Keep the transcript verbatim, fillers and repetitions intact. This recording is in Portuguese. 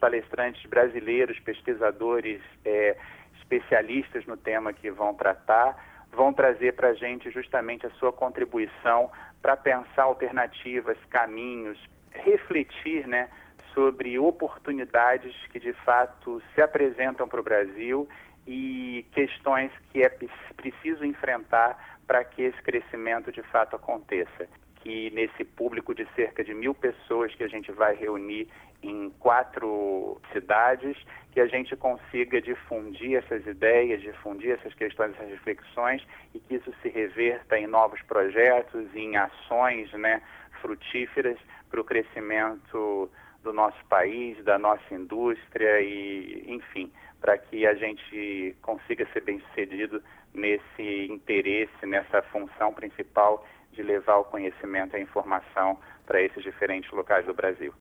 palestrantes brasileiros, pesquisadores, é, especialistas no tema que vão tratar, vão trazer para a gente justamente a sua contribuição para pensar alternativas, caminhos, refletir, né, sobre oportunidades que de fato se apresentam para o Brasil e questões que é preciso enfrentar para que esse crescimento de fato aconteça. Que nesse público de cerca de mil pessoas que a gente vai reunir em quatro cidades, que a gente consiga difundir essas ideias, difundir essas questões, essas reflexões, e que isso se reverta em novos projetos, em ações, né, frutíferas para o crescimento do nosso país, da nossa indústria e, enfim, para que a gente consiga ser bem-sucedido nesse interesse, nessa função principal de levar o conhecimento e a informação para esses diferentes locais do Brasil.